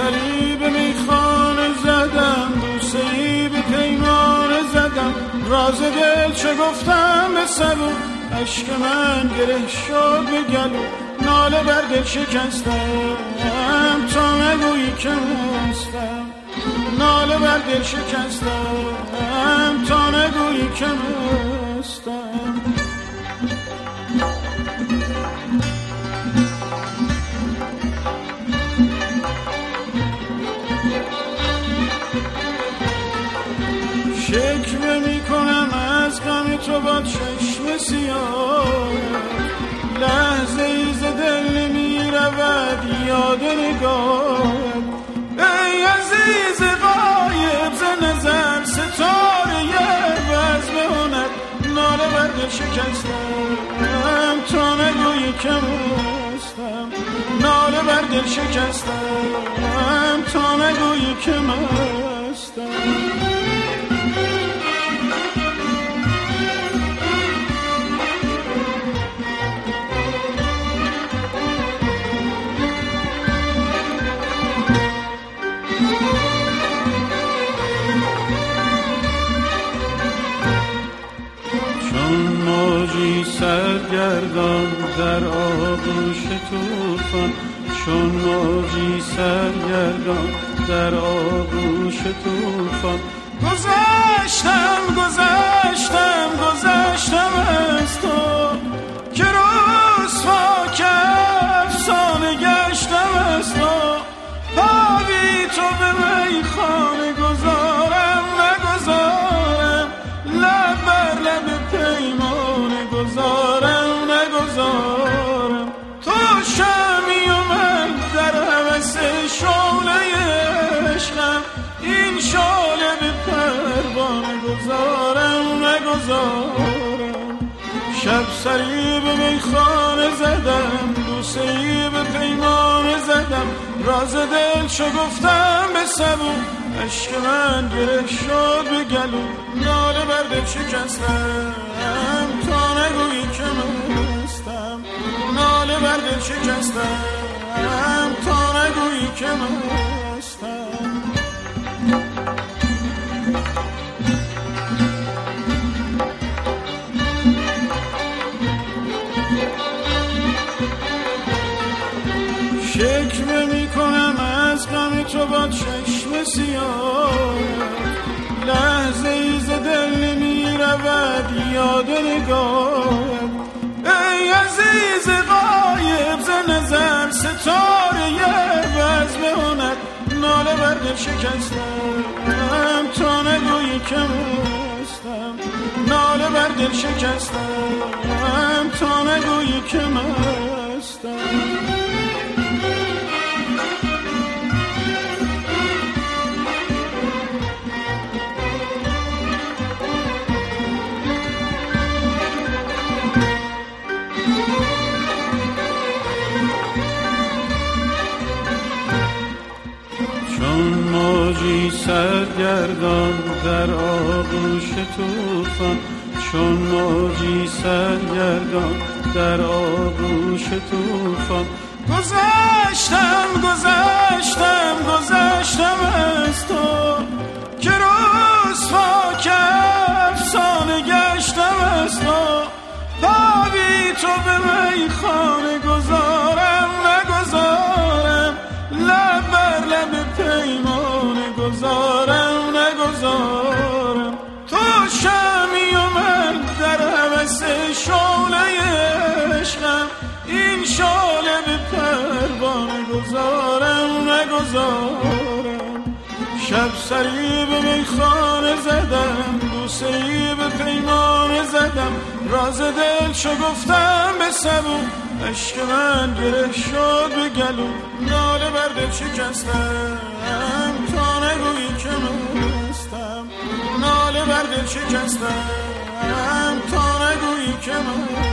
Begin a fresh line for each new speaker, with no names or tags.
سری به میخانه زدم، بوسه‌ای به پیمانه زدم، راز دل چه گفتم به سبو، عشق من گره شد به گلو، ناله بر دل شکستم تا نگویی که مستم، ناله بر دل شکستم تا نگویی که مستم. شکوه می کنم از غم تو با چشم سیاه، لحظه ای ز دل نمی رود یاد نگاه، ای عزیز غایب ز نظر ستاره بزم هنر، ناله بر دل شکستم تا نگویی که مستم، ناله بر دل شکستم تا نگویی که مستم. سرگردان در آغوش طوفان، چون موجی سرگردان در آغوش طوفان، گذشتم گذشتم گذشتم از تو که رسوا که افسانه گشتم از تو، پا بی تو به میخانه گذارم نگذارم، لب بر لب پیمانه گذارم نگذارم، تو شمی و من در هوس شعله عشقم، این شعله به پروانه گذارم نگذارم. شب سری به میخانه زدم، بوسه‌ای به پیمانه زدم، راز دل چو گفتم به سبو، عشق من گره شد به گلو، ناله بر دل شکستم تا نگویی که مستم، ناله بر دل شکستم تا نگویی که مستم. شکوه می کنم از غم تو با چشم سیاه، لحظه ای ز دل نمی رود یاد نگاه، ای عزیز غایب ز نظر ستاره بزم هنر، ناله بر دل شکستم تا نگویی که مستم، ناله بر دل شکستم تا نگویی که مستم. موجی سرگردان در آغوش طوفان، چون موجی سرگردان در آغوش طوفان، گذشتم گذشتم گذشتم از تو که رسوا که افسانه گشتم از تو، پا بی تو به میخانه گذارم نگذارم، لب بر لب پیمانه گذارم نگذارم، تو شمی و من در هوس شعله عشقم، این شعله به پروانه گذارم نگذارم. شب سری به میخانه زدم، بوسه‌ای به پیمانه زدم، راز دل چو گفتم به سبو، عشق من گره شد به گلو، ناله بر دل شکستم تا نگویی که مستم، ناله بر دل شکستم تا نگویی که مستم.